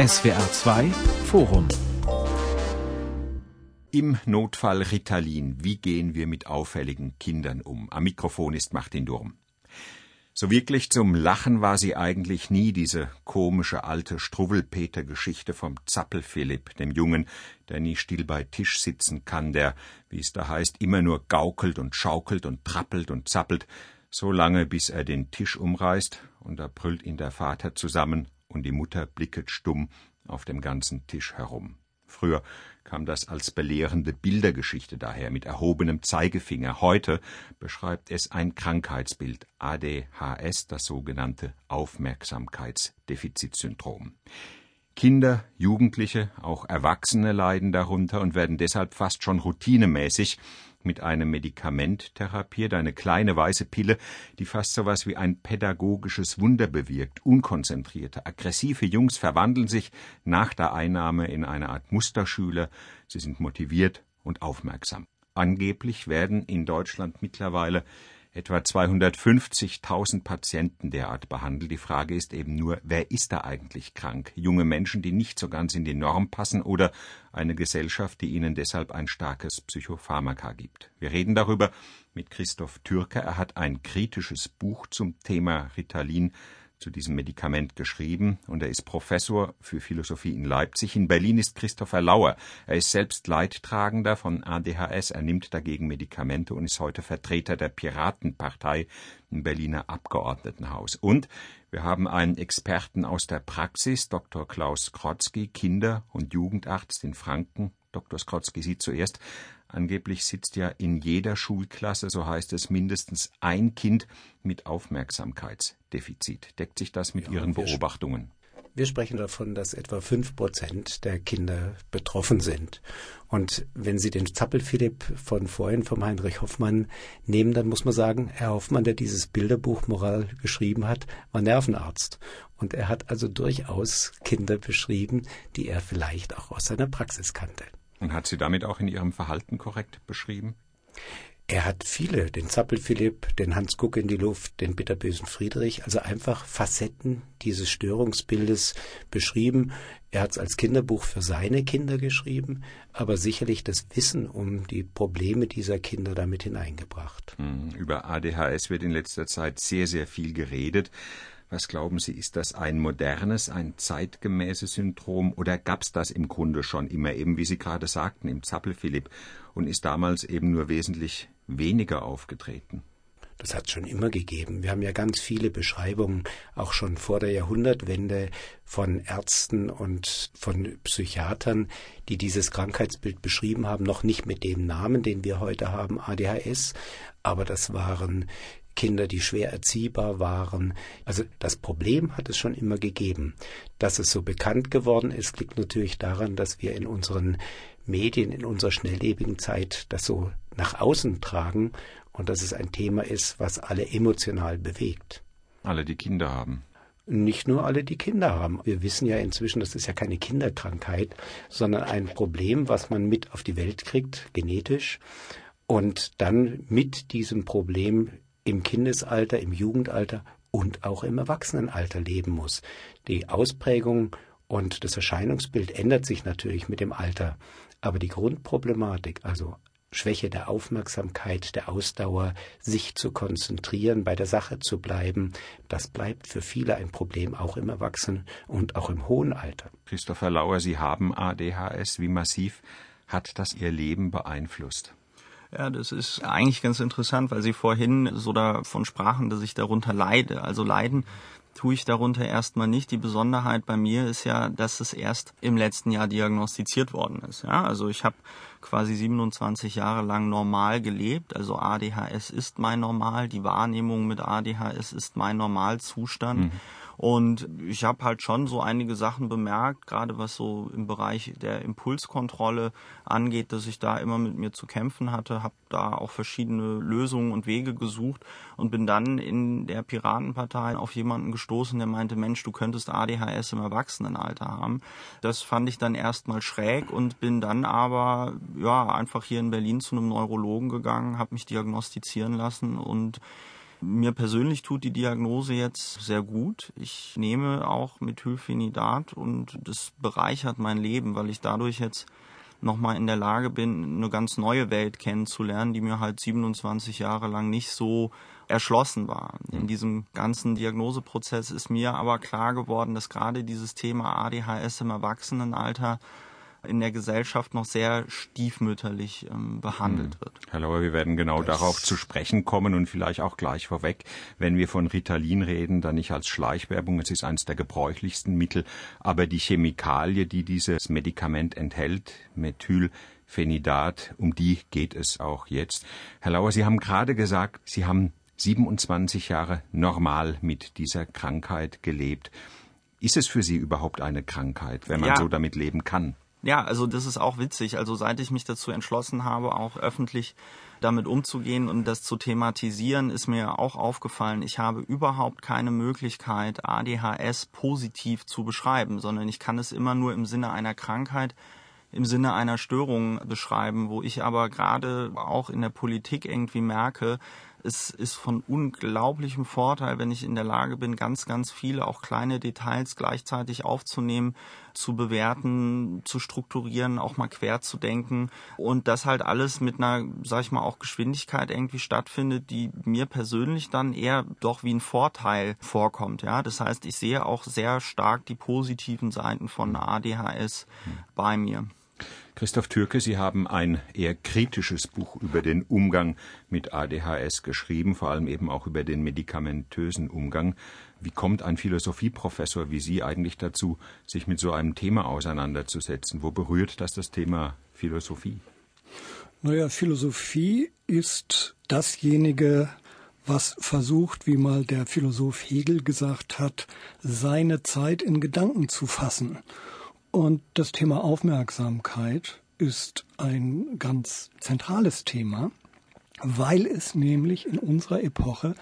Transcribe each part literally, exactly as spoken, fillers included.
S W R zwei Forum. Im Notfall Ritalin. Wie gehen wir mit auffälligen Kindern um? Am Mikrofon ist Martin Durm. So wirklich zum Lachen war sie eigentlich nie, diese komische alte Struwwelpeter-Geschichte vom Zappel-Philipp, dem Jungen, der nie still bei Tisch sitzen kann, der, wie es da heißt, immer nur gaukelt und schaukelt und trappelt und zappelt, so lange, bis er den Tisch umreißt, und da brüllt ihn der Vater zusammen und die Mutter blicket stumm auf dem ganzen Tisch herum. Früher kam das als belehrende Bildergeschichte daher mit erhobenem Zeigefinger. Heute beschreibt es ein Krankheitsbild, A D H S, das sogenannte Aufmerksamkeitsdefizitsyndrom. Kinder, Jugendliche, auch Erwachsene leiden darunter und werden deshalb fast schon routinemäßig mit einem Medikament therapiert, eine kleine weiße Pille, die fast so was wie ein pädagogisches Wunder bewirkt. Unkonzentrierte, aggressive Jungs verwandeln sich nach der Einnahme in eine Art Musterschüler. Sie sind motiviert und aufmerksam. Angeblich werden in Deutschland mittlerweile etwa zweihundertfünfzigtausend Patienten derart behandelt. Die Frage ist eben nur, wer ist da eigentlich krank? Junge Menschen, die nicht so ganz in die Norm passen, oder eine Gesellschaft, die ihnen deshalb ein starkes Psychopharmaka gibt? Wir reden darüber mit Christoph Türker. Er hat ein kritisches Buch zum Thema Ritalin, zu diesem Medikament, geschrieben, und er ist Professor für Philosophie in Leipzig. In Berlin ist Christopher Lauer. Er ist selbst Leidtragender von A D H S, er nimmt dagegen Medikamente und ist heute Vertreter der Piratenpartei im Berliner Abgeordnetenhaus. Und wir haben einen Experten aus der Praxis, Doktor Klaus Krotzki, Kinder- und Jugendarzt in Franken. Doktor Krotzki, Sie zuerst. Angeblich sitzt ja in jeder Schulklasse, so heißt es, mindestens ein Kind mit Aufmerksamkeitsdefizit. Deckt sich das mit ja, Ihren Beobachtungen? Wir sprechen davon, dass etwa fünf Prozent der Kinder betroffen sind. Und wenn Sie den Zappel-Philipp von vorhin, vom Heinrich Hoffmann, nehmen, dann muss man sagen, Herr Hoffmann, der dieses Bilderbuch Moral geschrieben hat, war Nervenarzt. Und er hat also durchaus Kinder beschrieben, die er vielleicht auch aus seiner Praxis kannte. Und hat sie damit auch in ihrem Verhalten korrekt beschrieben? Er hat viele, den Zappel-Philipp, den Hans Guck in die Luft, den bitterbösen Friedrich, also einfach Facetten dieses Störungsbildes beschrieben. Er hat es als Kinderbuch für seine Kinder geschrieben, aber sicherlich das Wissen um die Probleme dieser Kinder damit hineingebracht. Über A D H S wird in letzter Zeit sehr, sehr viel geredet. Was glauben Sie, ist das ein modernes, ein zeitgemäßes Syndrom, oder gab es das im Grunde schon immer, eben wie Sie gerade sagten, im Zappel-Philipp, und ist damals eben nur wesentlich weniger aufgetreten? Das hat es schon immer gegeben. Wir haben ja ganz viele Beschreibungen, auch schon vor der Jahrhundertwende, von Ärzten und von Psychiatern, die dieses Krankheitsbild beschrieben haben, noch nicht mit dem Namen, den wir heute haben, A D H S, aber das waren Kinder, die schwer erziehbar waren. Also das Problem hat es schon immer gegeben. Dass es so bekannt geworden ist, liegt natürlich daran, dass wir in unseren Medien, in unserer schnelllebigen Zeit das so nach außen tragen und dass es ein Thema ist, was alle emotional bewegt. Alle, die Kinder haben. Nicht nur alle, die Kinder haben. Wir wissen ja inzwischen, das ist ja keine Kinderkrankheit, sondern ein Problem, was man mit auf die Welt kriegt, genetisch, und dann mit diesem Problem im Kindesalter, im Jugendalter und auch im Erwachsenenalter leben muss. Die Ausprägung und das Erscheinungsbild ändert sich natürlich mit dem Alter, aber die Grundproblematik, also Schwäche der Aufmerksamkeit, der Ausdauer, sich zu konzentrieren, bei der Sache zu bleiben, das bleibt für viele ein Problem, auch im Erwachsenen- und auch im hohen Alter. Christopher Lauer, Sie haben A D H S. Wie massiv hat das Ihr Leben beeinflusst? Ja, das ist eigentlich ganz interessant, weil Sie vorhin so davon sprachen, dass ich darunter leide. Also leiden tue ich darunter erstmal nicht. Die Besonderheit bei mir ist ja, dass es erst im letzten Jahr diagnostiziert worden ist. Ja, also ich habe quasi siebenundzwanzig Jahre lang normal gelebt. Also A D H S ist mein Normal. Die Wahrnehmung mit A D H S ist mein Normalzustand. Mhm. Und ich habe halt schon so einige Sachen bemerkt, gerade was so im Bereich der Impulskontrolle angeht, dass ich da immer mit mir zu kämpfen hatte, habe da auch verschiedene Lösungen und Wege gesucht und bin dann in der Piratenpartei auf jemanden gestoßen, der meinte, Mensch, du könntest A D H S im Erwachsenenalter haben. Das fand ich dann erstmal schräg und bin dann aber ja einfach hier in Berlin zu einem Neurologen gegangen, habe mich diagnostizieren lassen und Mir persönlich tut die Diagnose jetzt sehr gut. Ich nehme auch Methylphenidat und das bereichert mein Leben, weil ich dadurch jetzt nochmal in der Lage bin, eine ganz neue Welt kennenzulernen, die mir halt siebenundzwanzig Jahre lang nicht so erschlossen war. In diesem ganzen Diagnoseprozess ist mir aber klar geworden, dass gerade dieses Thema A D H S im Erwachsenenalter in der Gesellschaft noch sehr stiefmütterlich ähm, behandelt wird. Herr Lauer, wir werden genau das darauf zu sprechen kommen und vielleicht auch gleich vorweg, wenn wir von Ritalin reden, dann nicht als Schleichwerbung, es ist eines der gebräuchlichsten Mittel, aber die Chemikalie, die dieses Medikament enthält, Methylphenidat, um die geht es auch jetzt. Herr Lauer, Sie haben gerade gesagt, Sie haben siebenundzwanzig Jahre normal mit dieser Krankheit gelebt. Ist es für Sie überhaupt eine Krankheit, wenn man ja. so damit leben kann? Ja, also das ist auch witzig. Also seit ich mich dazu entschlossen habe, auch öffentlich damit umzugehen und das zu thematisieren, ist mir auch aufgefallen, ich habe überhaupt keine Möglichkeit, A D H S positiv zu beschreiben, sondern ich kann es immer nur im Sinne einer Krankheit, im Sinne einer Störung beschreiben, wo ich aber gerade auch in der Politik irgendwie merke, es ist von unglaublichem Vorteil, wenn ich in der Lage bin, ganz, ganz viele, auch kleine Details gleichzeitig aufzunehmen, zu bewerten, zu strukturieren, auch mal quer zu denken und das halt alles mit einer, sag ich mal, auch Geschwindigkeit irgendwie stattfindet, die mir persönlich dann eher doch wie ein Vorteil vorkommt. Ja, das heißt, ich sehe auch sehr stark die positiven Seiten von A D H S bei mir. Christoph Türke, Sie haben ein eher kritisches Buch über den Umgang mit A D H S geschrieben, vor allem eben auch über den medikamentösen Umgang. Wie kommt ein Philosophieprofessor wie Sie eigentlich dazu, sich mit so einem Thema auseinanderzusetzen? Wo berührt das das Thema Philosophie? Naja, Philosophie ist dasjenige, was versucht, wie mal der Philosoph Hegel gesagt hat, seine Zeit in Gedanken zu fassen. Und das Thema Aufmerksamkeit ist ein ganz zentrales Thema, weil es nämlich in unserer Epoche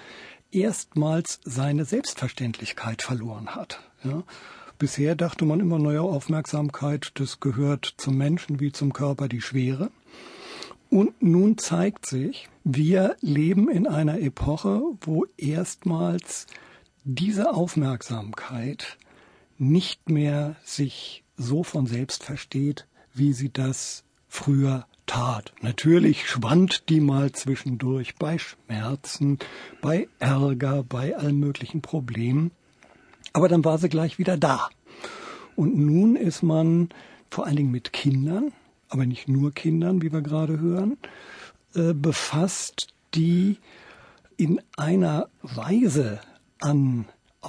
erstmals seine Selbstverständlichkeit verloren hat. Ja? Bisher dachte man immer, neue Aufmerksamkeit, das gehört zum Menschen wie zum Körper die Schwere. Und nun zeigt sich, wir leben in einer Epoche, wo erstmals diese Aufmerksamkeit nicht mehr sich so von selbst versteht, wie sie das früher tat. Natürlich schwand die mal zwischendurch bei Schmerzen, bei Ärger, bei allen möglichen Problemen. Aber dann war sie gleich wieder da. Und nun ist man vor allen Dingen mit Kindern, aber nicht nur Kindern, wie wir gerade hören, äh, befasst, die in einer Weise an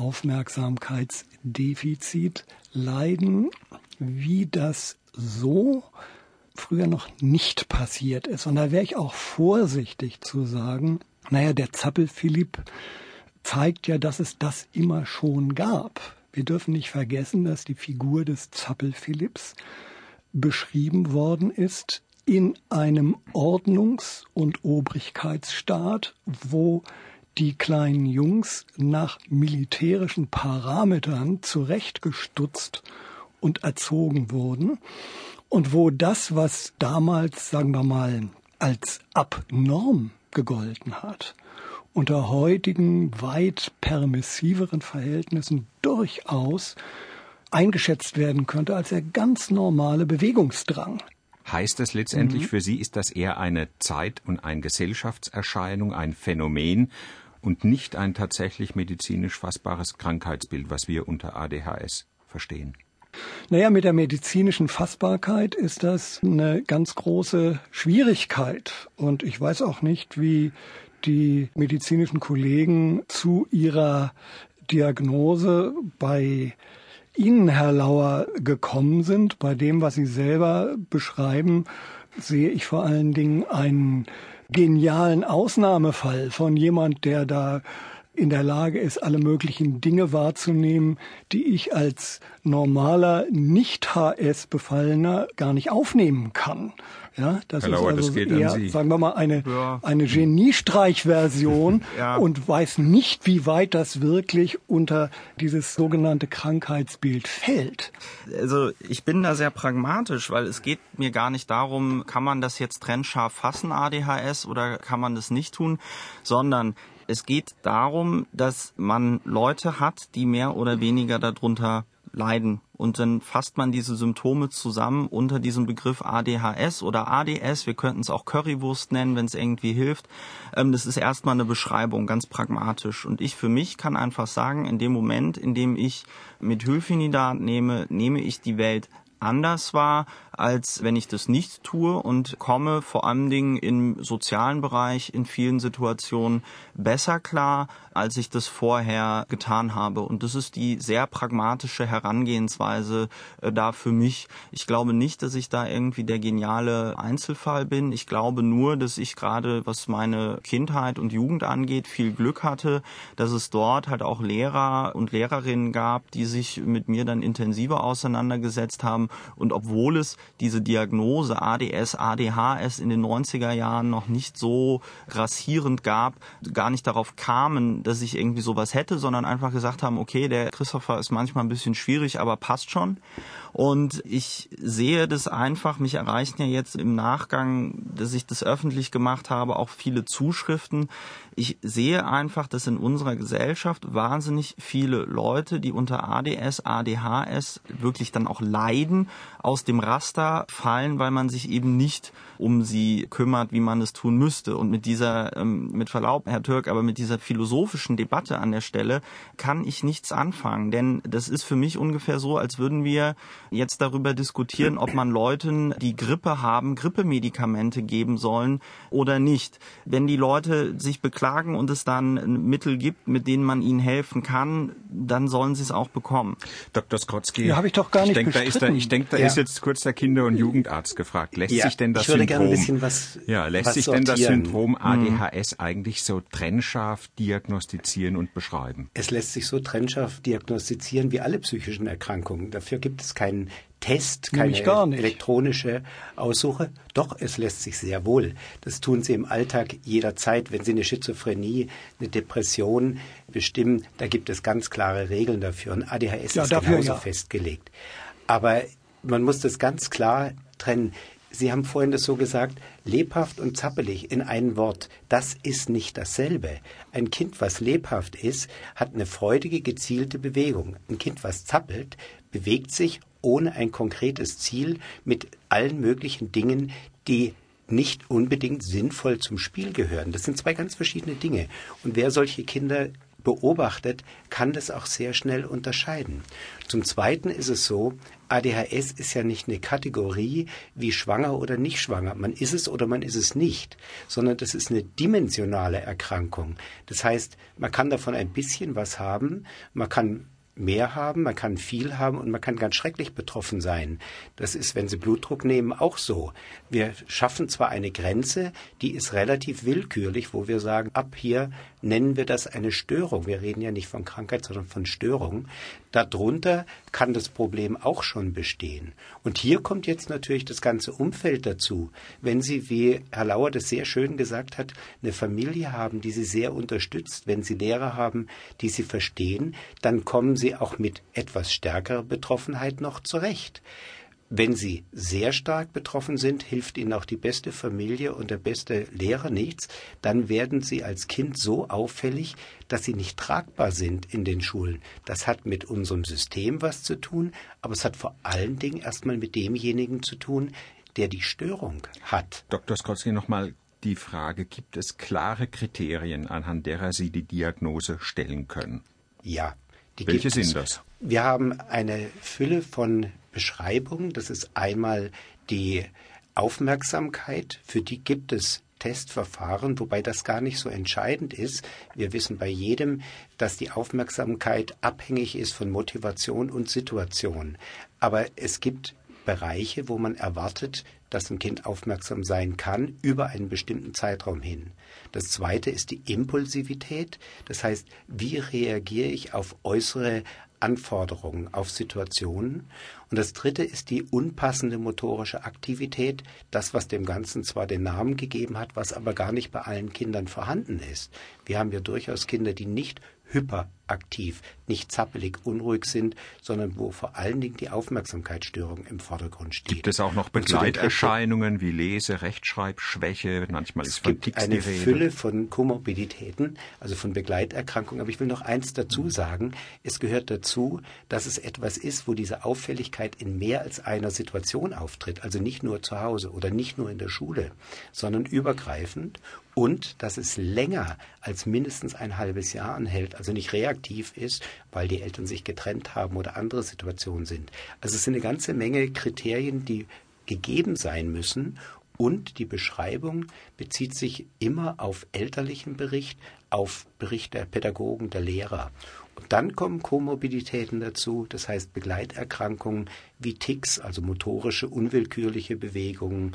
Aufmerksamkeitsdefizit leiden, wie das so früher noch nicht passiert ist. Und da wäre ich auch vorsichtig zu sagen, naja, der Zappel-Philipp zeigt ja, dass es das immer schon gab. Wir dürfen nicht vergessen, dass die Figur des Zappel-Philipps beschrieben worden ist in einem Ordnungs- und Obrigkeitsstaat, wo die kleinen Jungs nach militärischen Parametern zurechtgestutzt und erzogen wurden und wo das, was damals, sagen wir mal, als abnorm gegolten hat, unter heutigen weit permissiveren Verhältnissen durchaus eingeschätzt werden könnte als der ganz normale Bewegungsdrang. Heißt das letztendlich Mhm. für Sie, ist das eher eine Zeit- und eine Gesellschaftserscheinung, ein Phänomen und nicht ein tatsächlich medizinisch fassbares Krankheitsbild, was wir unter A D H S verstehen? Naja, mit der medizinischen Fassbarkeit ist das eine ganz große Schwierigkeit. Und ich weiß auch nicht, wie die medizinischen Kollegen zu ihrer Diagnose bei Ihnen, Herr Lauer, gekommen sind. Bei dem, was Sie selber beschreiben, sehe ich vor allen Dingen einen genialen Ausnahmefall von jemand, der da in der Lage ist, alle möglichen Dinge wahrzunehmen, die ich als normaler Nicht-H S-Befallener gar nicht aufnehmen kann. Ja, das Herr ist Lauer, also das geht eher, an Sie. sagen wir mal, eine, Ja. eine Geniestreichversion Ja. und weiß nicht, wie weit das wirklich unter dieses sogenannte Krankheitsbild fällt. Also ich bin da sehr pragmatisch, weil es geht mir gar nicht darum, kann man das jetzt trennscharf fassen, A D H S, oder kann man das nicht tun, sondern Es geht darum, dass man Leute hat, die mehr oder weniger darunter leiden. Und dann fasst man diese Symptome zusammen unter diesem Begriff A D H S oder A D S. Wir könnten es auch Currywurst nennen, wenn es irgendwie hilft. Das ist erstmal eine Beschreibung, ganz pragmatisch. Und ich für mich kann einfach sagen, in dem Moment, in dem ich Methylphenidat nehme, nehme ich die Welt anders wahr, als wenn ich das nicht tue und komme vor allen Dingen im sozialen Bereich in vielen Situationen besser klar, als ich das vorher getan habe. Und das ist die sehr pragmatische Herangehensweise äh, da für mich. Ich glaube nicht, dass ich da irgendwie der geniale Einzelfall bin. Ich glaube nur, dass ich gerade, was meine Kindheit und Jugend angeht, viel Glück hatte, dass es dort halt auch Lehrer und Lehrerinnen gab, die sich mit mir dann intensiver auseinandergesetzt haben. Und obwohl es diese Diagnose A D S, A D H S in den neunziger Jahren noch nicht so grassierend gab, gar nicht darauf kamen, dass ich irgendwie sowas hätte, sondern einfach gesagt haben, okay, der Christopher ist manchmal ein bisschen schwierig, aber passt schon. Und ich sehe das einfach, mich erreichen ja jetzt im Nachgang, dass ich das öffentlich gemacht habe, auch viele Zuschriften. Ich sehe einfach, dass in unserer Gesellschaft wahnsinnig viele Leute, die unter A D S, A D H S wirklich dann auch leiden, aus dem Raster fallen, weil man sich eben nicht um sie kümmert, wie man es tun müsste. Und mit dieser, ähm, mit Verlaub, Herr Türk, aber mit dieser philosophischen Debatte an der Stelle kann ich nichts anfangen. Denn das ist für mich ungefähr so, als würden wir jetzt darüber diskutieren, ob man Leuten, die Grippe haben, Grippemedikamente geben sollen oder nicht. Wenn die Leute sich beklagen und es dann Mittel gibt, mit denen man ihnen helfen kann, dann sollen sie es auch bekommen. Doktor Skrotzki, ja, habe ich doch gar nicht ich denke, da ist, der, ich denk, da ja. ist jetzt kurz der Kinder- und Jugendarzt gefragt. Lässt ja, sich denn das ich würde Syndrom, gerne ein bisschen was, ja, lässt was sich denn das sortieren. Syndrom A D H S hm. eigentlich so trennscharf diagnostizieren und beschreiben? Es lässt sich so trennscharf diagnostizieren wie alle psychischen Erkrankungen. Dafür gibt es keinen Test, keine elektronische Aussuche. Doch, es lässt sich sehr wohl. Das tun Sie im Alltag jederzeit. Wenn Sie eine Schizophrenie, eine Depression bestimmen, da gibt es ganz klare Regeln dafür. Und A D H S ja, ist dafür, genauso ja. festgelegt. Aber man muss das ganz klar trennen. Sie haben vorhin das so gesagt, lebhaft und zappelig in einem Wort. Das ist nicht dasselbe. Ein Kind, was lebhaft ist, hat eine freudige, gezielte Bewegung. Ein Kind, was zappelt, bewegt sich ohne ein konkretes Ziel mit allen möglichen Dingen, die nicht unbedingt sinnvoll zum Spiel gehören. Das sind zwei ganz verschiedene Dinge. Und wer solche Kinder beobachtet, kann das auch sehr schnell unterscheiden. Zum Zweiten ist es so, A D H S ist ja nicht eine Kategorie wie schwanger oder nicht schwanger. Man ist es oder man ist es nicht, sondern das ist eine dimensionale Erkrankung. Das heißt, man kann davon ein bisschen was haben, man kann mehr haben, man kann viel haben und man kann ganz schrecklich betroffen sein. Das ist, wenn Sie Blutdruck nehmen, auch so. Wir schaffen zwar eine Grenze, die ist relativ willkürlich, wo wir sagen, ab hier nennen wir das eine Störung. Wir reden ja nicht von Krankheit, sondern von Störung. Darunter kann das Problem auch schon bestehen. Und hier kommt jetzt natürlich das ganze Umfeld dazu. Wenn Sie, wie Herr Lauer das sehr schön gesagt hat, eine Familie haben, die Sie sehr unterstützt, wenn Sie Lehrer haben, die Sie verstehen, dann kommen Sie auch mit etwas stärkerer Betroffenheit noch zurecht. Wenn Sie sehr stark betroffen sind, hilft Ihnen auch die beste Familie und der beste Lehrer nichts. Dann werden Sie als Kind so auffällig, dass Sie nicht tragbar sind in den Schulen. Das hat mit unserem System was zu tun, aber es hat vor allen Dingen erstmal mit demjenigen zu tun, der die Störung hat. Doktor Skrotzki, nochmal die Frage, gibt es klare Kriterien, anhand derer Sie die Diagnose stellen können? Ja. Die Welche gibt sind es. das? Wir haben eine Fülle von Beschreibungen. Das ist einmal die Aufmerksamkeit. Für die gibt es Testverfahren, wobei das gar nicht so entscheidend ist. Wir wissen bei jedem, dass die Aufmerksamkeit abhängig ist von Motivation und Situation. Aber es gibt Bereiche, wo man erwartet, dass ein Kind aufmerksam sein kann, über einen bestimmten Zeitraum hin. Das Zweite ist die Impulsivität. Das heißt, wie reagiere ich auf äußere Anforderungen, auf Situationen? Und das Dritte ist die unpassende motorische Aktivität, das, was dem Ganzen zwar den Namen gegeben hat, was aber gar nicht bei allen Kindern vorhanden ist. Wir haben ja durchaus Kinder, die nicht hyperaktiv aktiv, nicht zappelig, unruhig sind, sondern wo vor allen Dingen die Aufmerksamkeitsstörung im Vordergrund steht. Gibt es auch noch Begleiterscheinungen wie Lese-, Rechtschreibschwäche? Manchmal ist von Tics die Rede. Es gibt eine Fülle von Komorbiditäten, also von Begleiterkrankungen. Aber ich will noch eins dazu sagen. Es gehört dazu, dass es etwas ist, wo diese Auffälligkeit in mehr als einer Situation auftritt. Also nicht nur zu Hause oder nicht nur in der Schule, sondern übergreifend. Und dass es länger als mindestens ein halbes Jahr anhält, also nicht reaktiv ist, weil die Eltern sich getrennt haben oder andere Situationen sind. Also es sind eine ganze Menge Kriterien, die gegeben sein müssen. Und die Beschreibung bezieht sich immer auf elterlichen Bericht, auf Bericht der Pädagogen, der Lehrer. Und dann kommen Komorbiditäten dazu, das heißt Begleiterkrankungen wie Tics, also motorische, unwillkürliche Bewegungen,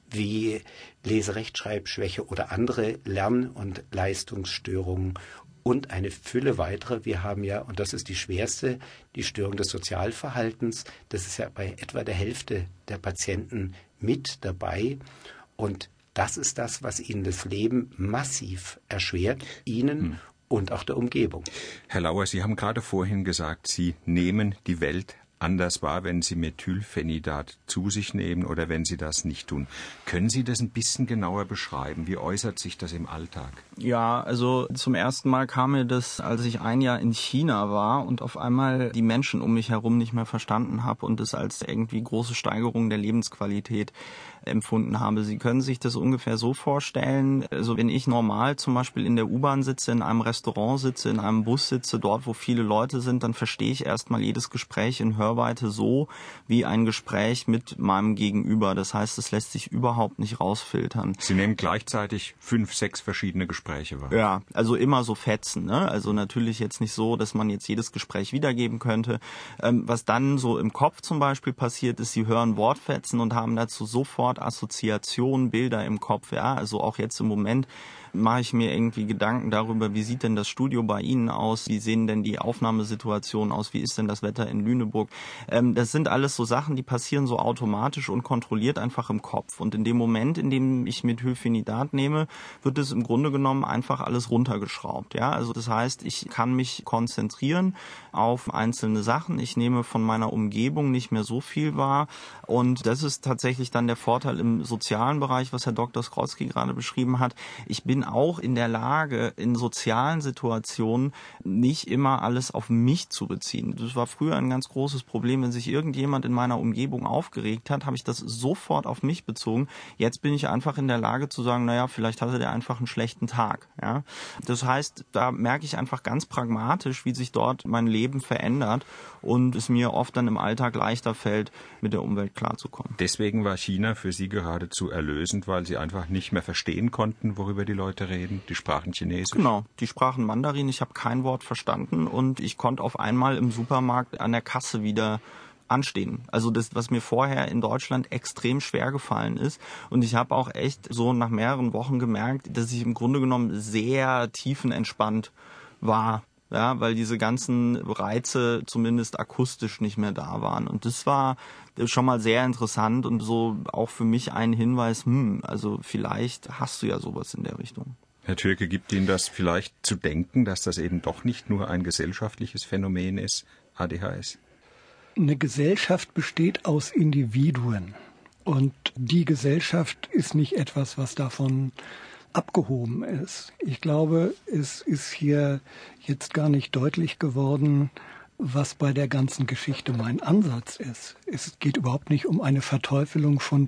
wie Leserechtschreibschwäche oder andere Lern- und Leistungsstörungen und eine Fülle weiterer. Wir haben ja, und das ist die schwerste, die Störung des Sozialverhaltens. Das ist ja bei etwa der Hälfte der Patienten mit dabei. Und das ist das, was ihnen das Leben massiv erschwert, ihnen hm. und auch der Umgebung. Herr Lauer, Sie haben gerade vorhin gesagt, Sie nehmen die Welt anders wahr, wenn Sie Methylphenidat zu sich nehmen oder wenn Sie das nicht tun. Können Sie das ein bisschen genauer beschreiben? Wie äußert sich das im Alltag? Ja, also zum ersten Mal kam mir das, als ich ein Jahr in China war und auf einmal die Menschen um mich herum nicht mehr verstanden habe und es als irgendwie große Steigerung der Lebensqualität empfunden habe. Sie können sich das ungefähr so vorstellen, also wenn ich normal zum Beispiel in der U-Bahn sitze, in einem Restaurant sitze, in einem Bus sitze, dort wo viele Leute sind, dann verstehe ich erstmal jedes Gespräch in Hörweite so wie ein Gespräch mit meinem Gegenüber. Das heißt, es lässt sich überhaupt nicht rausfiltern. Sie nehmen gleichzeitig fünf, sechs verschiedene Gespräche wahr. Ja, also immer so Fetzen, ne? Also natürlich jetzt nicht so, dass man jetzt jedes Gespräch wiedergeben könnte. Ähm, was dann so im Kopf zum Beispiel passiert ist, Sie hören Wortfetzen und haben dazu sofort Assoziationen, Bilder im Kopf. Ja, also auch jetzt im Moment mache ich mir irgendwie Gedanken darüber, wie sieht denn das Studio bei Ihnen aus, wie sehen denn die Aufnahmesituationen aus, wie ist denn das Wetter in Lüneburg. Ähm, das sind alles so Sachen, die passieren so automatisch und kontrolliert einfach im Kopf. Und in dem Moment, in dem ich Methylphenidat nehme, wird es im Grunde genommen einfach alles runtergeschraubt. Ja, also das heißt, ich kann mich konzentrieren auf einzelne Sachen. Ich nehme von meiner Umgebung nicht mehr so viel wahr. Und das ist tatsächlich dann der Vorteil im sozialen Bereich, was Herr Doktor Skrotzki gerade beschrieben hat. Ich bin auch in der Lage, in sozialen Situationen nicht immer alles auf mich zu beziehen. Das war früher ein ganz großes Problem. Wenn sich irgendjemand in meiner Umgebung aufgeregt hat, habe ich das sofort auf mich bezogen. Jetzt bin ich einfach in der Lage zu sagen, naja, vielleicht hatte der einfach einen schlechten Tag. Ja? Das heißt, da merke ich einfach ganz pragmatisch, wie sich dort mein Leben verändert und es mir oft dann im Alltag leichter fällt, mit der Umwelt klarzukommen. Deswegen war China für Sie geradezu erlösend, weil Sie einfach nicht mehr verstehen konnten, worüber die Leute reden. Die sprachen Chinesisch. Genau, die sprachen Mandarin. Ich habe kein Wort verstanden und ich konnte auf einmal im Supermarkt an der Kasse wieder anstehen. Also das, was mir vorher in Deutschland extrem schwer gefallen ist. Und ich habe auch echt so nach mehreren Wochen gemerkt, dass ich im Grunde genommen sehr tiefenentspannt war. Ja, weil diese ganzen Reize zumindest akustisch nicht mehr da waren. Und das war schon mal sehr interessant und so auch für mich ein Hinweis, hm, also vielleicht hast du ja sowas in der Richtung. Herr Türke, gibt Ihnen das vielleicht zu denken, dass das eben doch nicht nur ein gesellschaftliches Phänomen ist, A D H S? Eine Gesellschaft besteht aus Individuen. Und die Gesellschaft ist nicht etwas, was davon abgehoben ist. Ich glaube, es ist hier jetzt gar nicht deutlich geworden, was bei der ganzen Geschichte mein Ansatz ist. Es geht überhaupt nicht um eine Verteufelung von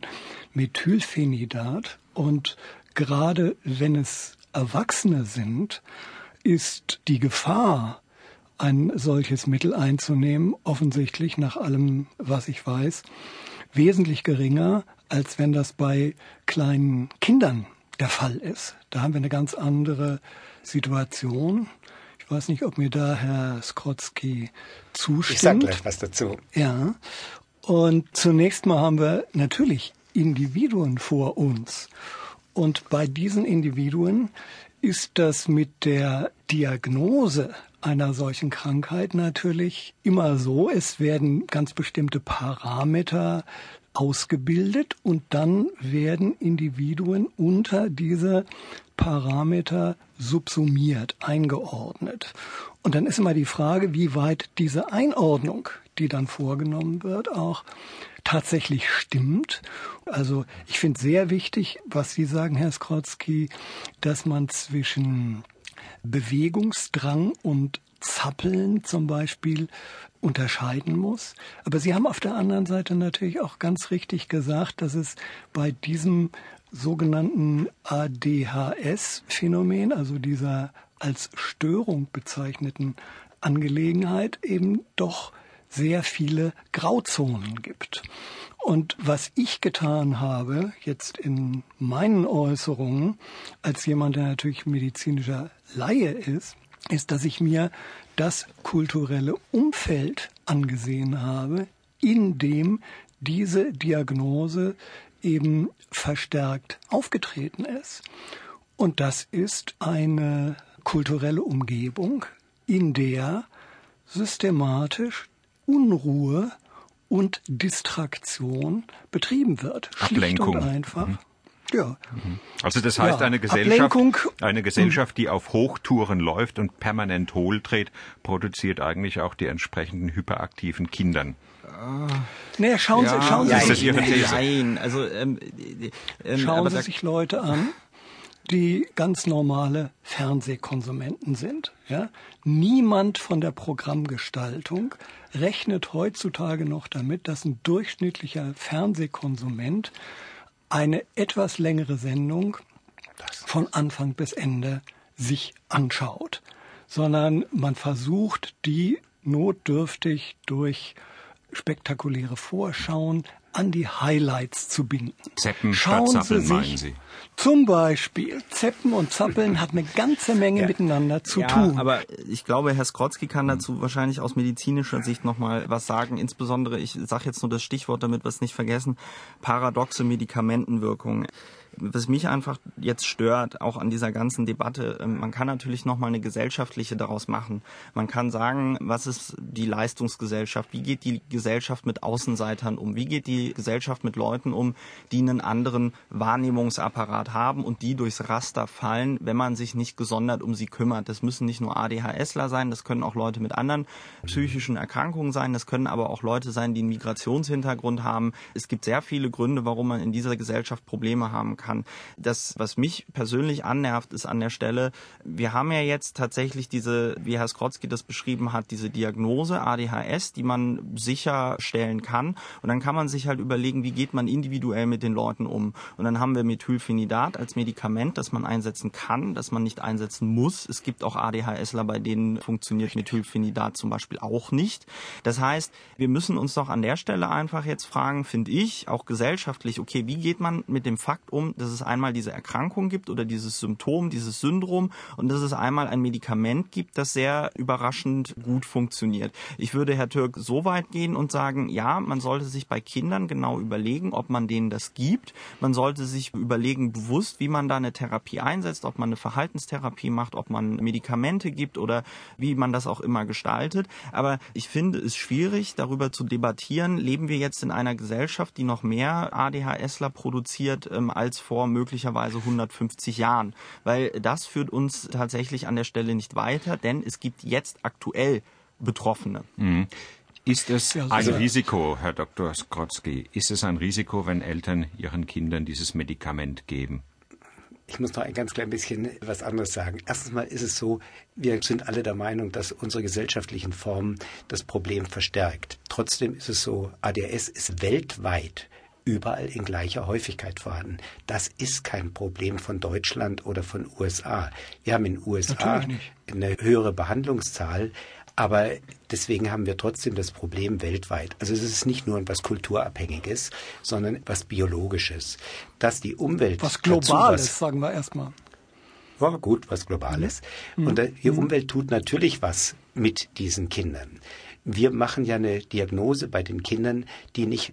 Methylphenidat. Und gerade wenn es Erwachsene sind, ist die Gefahr, ein solches Mittel einzunehmen, offensichtlich nach allem, was ich weiß, wesentlich geringer, als wenn das bei kleinen Kindern der Fall ist. Da haben wir eine ganz andere Situation. Ich weiß nicht, ob mir da Herr Skrotzki zustimmt. Ich sage gleich was dazu. Ja. Und zunächst mal haben wir natürlich Individuen vor uns. Und bei diesen Individuen ist das mit der Diagnose einer solchen Krankheit natürlich immer so. Es werden ganz bestimmte Parameter ausgebildet und dann werden Individuen unter diese Parameter subsumiert, eingeordnet. Und dann ist immer die Frage, wie weit diese Einordnung, die dann vorgenommen wird, auch tatsächlich stimmt. Also ich finde sehr wichtig, was Sie sagen, Herr Skrotzki, dass man zwischen Bewegungsdrang und Zappeln zum Beispiel unterscheiden muss. Aber Sie haben auf der anderen Seite natürlich auch ganz richtig gesagt, dass es bei diesem sogenannten A D H S-Phänomen, also dieser als Störung bezeichneten Angelegenheit, eben doch sehr viele Grauzonen gibt. Und was ich getan habe, jetzt in meinen Äußerungen, als jemand, der natürlich medizinischer Laie ist, ist, dass ich mir das kulturelle Umfeld angesehen habe, in dem diese Diagnose eben verstärkt aufgetreten ist. Und das ist eine kulturelle Umgebung, in der systematisch Unruhe und Distraktion betrieben wird. Ablenkung. Schlicht und einfach. Mhm. Ja. Also das heißt, ja, eine Gesellschaft, Ablenkung. eine Gesellschaft, die auf Hochtouren läuft und permanent hohl dreht, produziert eigentlich auch die entsprechenden hyperaktiven Kindern. Nee, schauen ja, Sie, schauen ja, Sie, ist das Ihre These? Nein, also ähm, ähm, schauen aber Sie da, sich Leute an, die ganz normale Fernsehkonsumenten sind. Ja? Niemand von der Programmgestaltung rechnet heutzutage noch damit, dass ein durchschnittlicher Fernsehkonsument eine etwas längere Sendung von Anfang bis Ende sich anschaut, sondern man versucht, die notdürftig durch spektakuläre Vorschauen an die Highlights zu binden. Zeppen Schauen statt Zappeln, Sie sich meinen Sie? Zum Beispiel, Zeppen und Zappeln hat eine ganze Menge ja. miteinander zu ja, tun. aber ich glaube, Herr Skrotzki kann dazu wahrscheinlich aus medizinischer Sicht nochmal was sagen. Insbesondere, ich sage jetzt nur das Stichwort, damit wir es nicht vergessen, paradoxe Medikamentenwirkungen. Was mich einfach jetzt stört, auch an dieser ganzen Debatte, man kann natürlich nochmal eine gesellschaftliche daraus machen. Man kann sagen, was ist die Leistungsgesellschaft? Wie geht die Gesellschaft mit Außenseitern um? Wie geht die Gesellschaft mit Leuten um, die einen anderen Wahrnehmungsapparat haben und die durchs Raster fallen, wenn man sich nicht gesondert um sie kümmert? Das müssen nicht nur ADHSler sein, das können auch Leute mit anderen psychischen Erkrankungen sein, das können aber auch Leute sein, die einen Migrationshintergrund haben. Es gibt sehr viele Gründe, warum man in dieser Gesellschaft Probleme haben kann. kann. Das, was mich persönlich annervt, ist an der Stelle, wir haben ja jetzt tatsächlich diese, wie Herr Skrotzki das beschrieben hat, diese Diagnose A D H S, die man sicherstellen kann. Und dann kann man sich halt überlegen, wie geht man individuell mit den Leuten um. Und dann haben wir Methylphenidat als Medikament, das man einsetzen kann, das man nicht einsetzen muss. Es gibt auch ADHSler, bei denen funktioniert Methylphenidat zum Beispiel auch nicht. Das heißt, wir müssen uns doch an der Stelle einfach jetzt fragen, finde ich, auch gesellschaftlich, okay, wie geht man mit dem Fakt um, dass es einmal diese Erkrankung gibt oder dieses Symptom, dieses Syndrom und dass es einmal ein Medikament gibt, das sehr überraschend gut funktioniert. Ich würde, Herr Türk, so weit gehen und sagen, ja, man sollte sich bei Kindern genau überlegen, ob man denen das gibt. Man sollte sich überlegen bewusst, wie man da eine Therapie einsetzt, ob man eine Verhaltenstherapie macht, ob man Medikamente gibt oder wie man das auch immer gestaltet. Aber ich finde es schwierig, darüber zu debattieren, leben wir jetzt in einer Gesellschaft, die noch mehr ADHSler produziert ähm, als vor möglicherweise hundertfünfzig Jahren. Weil das führt uns tatsächlich an der Stelle nicht weiter, denn es gibt jetzt aktuell Betroffene. Mhm. Ist es Ja, ein also- Risiko, Herr Doktor Skrotzki, ist es ein Risiko, wenn Eltern ihren Kindern dieses Medikament geben? Ich muss noch ein ganz klein bisschen was anderes sagen. Erstens mal ist es so, wir sind alle der Meinung, dass unsere gesellschaftlichen Formen das Problem verstärkt. Trotzdem ist es so, A D H S ist weltweit überall in gleicher Häufigkeit vorhanden. Das ist kein Problem von Deutschland oder von U S A. Wir haben in U S A Natürlich nicht. eine höhere Behandlungszahl, aber deswegen haben wir trotzdem das Problem weltweit. Also es ist nicht nur etwas Kulturabhängiges, sondern etwas Biologisches. Dass die Umwelt Was dazu Globales, was sagen wir erstmal. war gut, was Globales. Mhm. Und die Umwelt tut natürlich was mit diesen Kindern. Wir machen ja eine Diagnose bei den Kindern, die nicht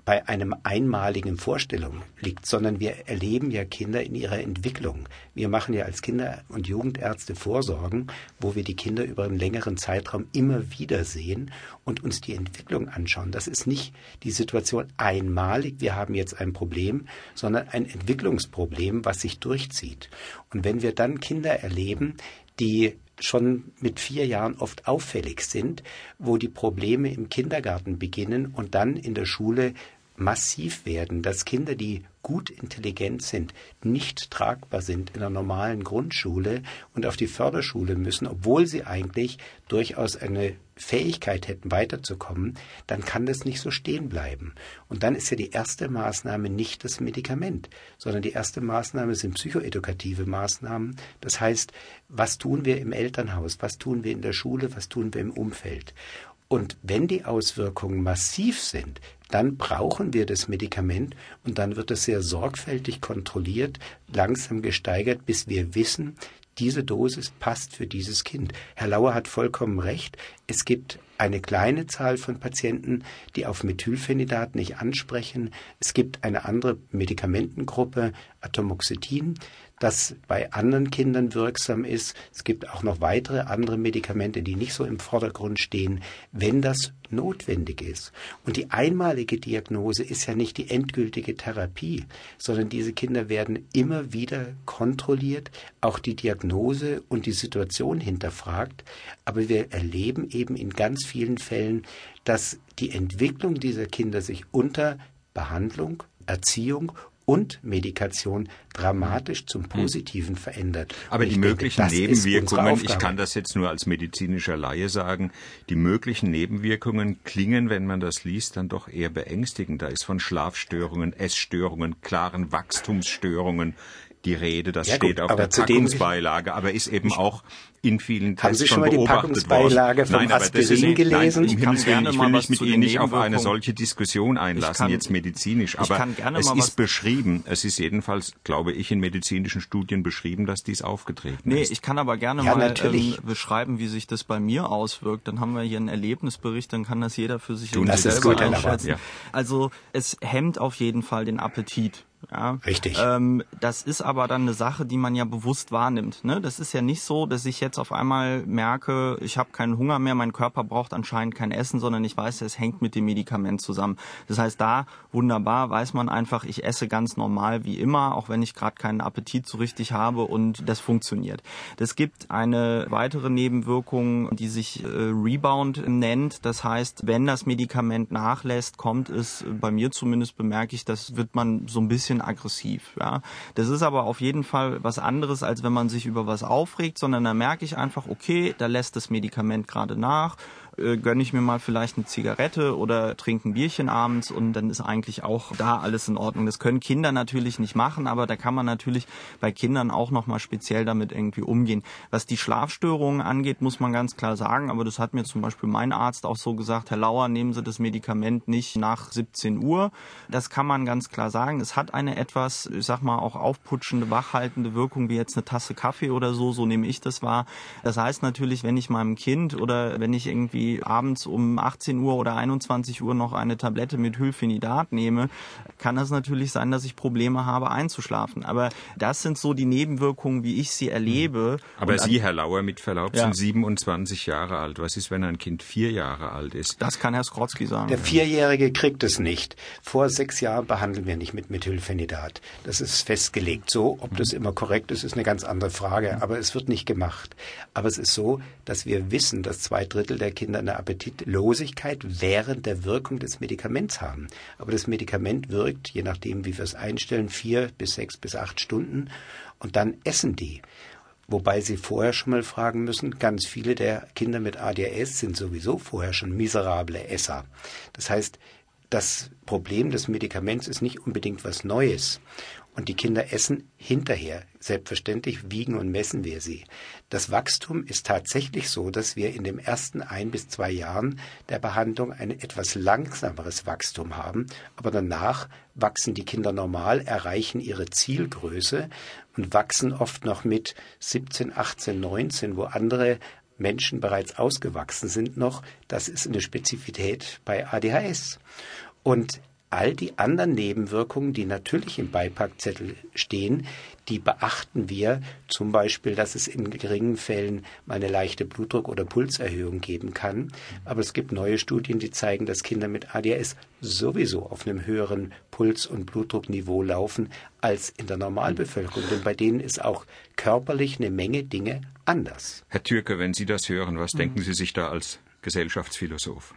bei einem einmaligen Vorstellung liegt, sondern wir erleben ja Kinder in ihrer Entwicklung. Wir machen ja als Kinder- und Jugendärzte Vorsorgen, wo wir die Kinder über einen längeren Zeitraum immer wieder sehen und uns die Entwicklung anschauen. Das ist nicht die Situation einmalig, wir haben jetzt ein Problem, sondern ein Entwicklungsproblem, was sich durchzieht. Und wenn wir dann Kinder erleben, die schon mit vier Jahren oft auffällig sind, wo die Probleme im Kindergarten beginnen und dann in der Schule massiv werden, dass Kinder, die gut intelligent sind, nicht tragbar sind in einer normalen Grundschule und auf die Förderschule müssen, obwohl sie eigentlich durchaus eine Fähigkeit hätten, weiterzukommen, dann kann das nicht so stehen bleiben. Und dann ist ja die erste Maßnahme nicht das Medikament, sondern die erste Maßnahme sind psychoedukative Maßnahmen. Das heißt, was tun wir im Elternhaus, was tun wir in der Schule, was tun wir im Umfeld? Und wenn die Auswirkungen massiv sind, dann brauchen wir das Medikament und dann wird es sehr sorgfältig kontrolliert, langsam gesteigert, bis wir wissen, diese Dosis passt für dieses Kind. Herr Lauer hat vollkommen recht. Es gibt eine kleine Zahl von Patienten, die auf Methylphenidat nicht ansprechen. Es gibt eine andere Medikamentengruppe, Atomoxetin, das bei anderen Kindern wirksam ist. Es gibt auch noch weitere andere Medikamente, die nicht so im Vordergrund stehen, wenn das notwendig ist. Und die einmalige Diagnose ist ja nicht die endgültige Therapie, sondern diese Kinder werden immer wieder kontrolliert, auch die Diagnose und die Situation hinterfragt. Aber wir erleben eben in ganz vielen Fällen, dass die Entwicklung dieser Kinder sich unter Behandlung, Erziehung und Medikation dramatisch zum Positiven verändert. Aber die möglichen denke, Nebenwirkungen, ich kann das jetzt nur als medizinischer Laie sagen, die möglichen Nebenwirkungen klingen, wenn man das liest, dann doch eher beängstigend. Da ist von Schlafstörungen, Essstörungen, klaren Wachstumsstörungen die Rede, das ja, steht gut, auf der Packungsbeilage, aber ist eben auch in vielen Tests haben Sie schon schon mal die beobachtet Packungsbeilage worden. vom Nein, aber Aspirin das ist, gelesen? Nein, Ich kann gerne ich mal will was mich mit zu Ihnen den nicht auf eine Nebenwirkungen- solche Diskussion einlassen, kann- jetzt medizinisch, ich aber kann gerne es mal ist was- beschrieben, es ist jedenfalls, glaube ich, in medizinischen Studien beschrieben, dass dies aufgetreten Nee, ist. ich kann aber gerne Ja, mal natürlich. ähm, beschreiben, wie sich das bei mir auswirkt. Dann haben wir hier einen Erlebnisbericht, dann kann das jeder für sich Tun Sie das. selber Gut, Herr Lauer. einschätzen. Ja. Also es hemmt auf jeden Fall den Appetit. Ja, Richtig. Ähm, das ist aber dann eine Sache, die man ja bewusst wahrnimmt. Ne? Das ist ja nicht so, dass ich jetzt auf einmal merke, ich habe keinen Hunger mehr, mein Körper braucht anscheinend kein Essen, sondern ich weiß, es hängt mit dem Medikament zusammen. Das heißt, da wunderbar weiß man einfach, ich esse ganz normal wie immer, auch wenn ich gerade keinen Appetit so richtig habe und das funktioniert. Es gibt eine weitere Nebenwirkung, die sich äh, Rebound nennt. Das heißt, wenn das Medikament nachlässt, kommt es, bei mir zumindest bemerke ich, das wird man so ein bisschen aggressiv. Ja. Das ist aber auf jeden Fall was anderes, als wenn man sich über was aufregt, sondern da merke ich einfach, okay, da lässt das Medikament gerade nach, äh, gönne ich mir mal vielleicht eine Zigarette oder trinke ein Bierchen abends und dann ist eigentlich auch da alles in Ordnung. Das können Kinder natürlich nicht machen, aber da kann man natürlich bei Kindern auch nochmal speziell damit irgendwie umgehen. Was die Schlafstörungen angeht, muss man ganz klar sagen, aber das hat mir zum Beispiel mein Arzt auch so gesagt, Herr Lauer, nehmen Sie das Medikament nicht nach siebzehn Uhr. Das kann man ganz klar sagen. Es hat eine etwas, ich sag mal, auch aufputschende, wachhaltende Wirkung, wie jetzt eine Tasse Kaffee oder so, so nehme ich das wahr. Das heißt natürlich, wenn ich meinem Kind oder wenn ich irgendwie abends um achtzehn Uhr oder einundzwanzig Uhr noch eine Tablette mit Methylphenidat nehme, kann das natürlich sein, dass ich Probleme habe einzuschlafen. Aber das sind so die Nebenwirkungen, wie ich sie erlebe. Aber Und Sie, Herr Lauer, mit Verlaub, Ja. sind siebenundzwanzig Jahre alt. Was ist, wenn ein Kind vier Jahre alt ist? das kann Herr Skrotzki sagen. Der Vierjährige kriegt es nicht. Vor sechs Jahren behandeln wir nicht mit Methylphenidat. Das ist festgelegt. So, ob das immer korrekt ist, ist eine ganz andere Frage. Aber es wird nicht gemacht. Aber es ist so, dass wir wissen, dass zwei Drittel der Kinder eine Appetitlosigkeit während der Wirkung des Medikaments haben. Aber das Medikament wirkt, je nachdem, wie wir es einstellen, vier bis sechs bis acht Stunden. Und dann essen die. Wobei Sie vorher schon mal fragen müssen, ganz viele der Kinder mit A D H S sind sowieso vorher schon miserable Esser. Das heißt, das Problem des Medikaments ist nicht unbedingt was Neues. Und die Kinder essen hinterher. Selbstverständlich wiegen und messen wir sie. Das Wachstum ist tatsächlich so, dass wir in den ersten ein bis zwei Jahren der Behandlung ein etwas langsameres Wachstum haben. Aber danach wachsen die Kinder normal, erreichen ihre Zielgröße und wachsen oft noch mit siebzehn, achtzehn, neunzehn, wo andere Menschen bereits ausgewachsen sind noch. Das ist eine Spezifität bei A D H S. Und all die anderen Nebenwirkungen, die natürlich im Beipackzettel stehen, die beachten wir, zum Beispiel, dass es in geringen Fällen mal eine leichte Blutdruck- oder Pulserhöhung geben kann. Aber es gibt neue Studien, die zeigen, dass Kinder mit A D H S sowieso auf einem höheren Puls- und Blutdruckniveau laufen als in der Normalbevölkerung. Denn bei denen ist auch körperlich eine Menge Dinge anders. Herr Türke, wenn Sie das hören, was mhm. denken Sie sich da als Gesellschaftsphilosoph?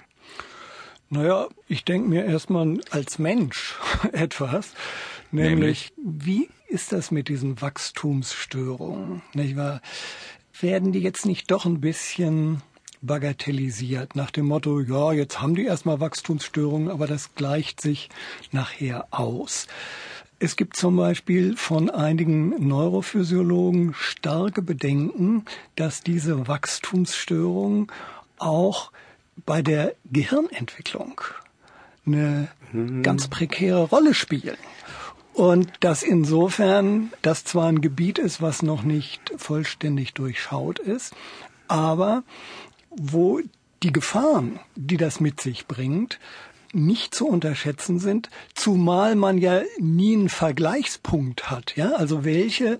Naja, ich denke mir erstmal als Mensch etwas, nämlich, nämlich wie ist das mit diesen Wachstumsstörungen? Nicht wahr? Werden die jetzt nicht doch ein bisschen bagatellisiert nach dem Motto, ja, jetzt haben die erstmal Wachstumsstörungen, aber das gleicht sich nachher aus. Es gibt zum Beispiel von einigen Neurophysiologen starke Bedenken, dass diese Wachstumsstörungen auch bei der Gehirnentwicklung eine hm. ganz prekäre Rolle spielen. Und dass insofern das zwar ein Gebiet ist, was noch nicht vollständig durchschaut ist, aber wo die Gefahren, die das mit sich bringt, nicht zu unterschätzen sind, zumal man ja nie einen Vergleichspunkt hat. Ja? Also welche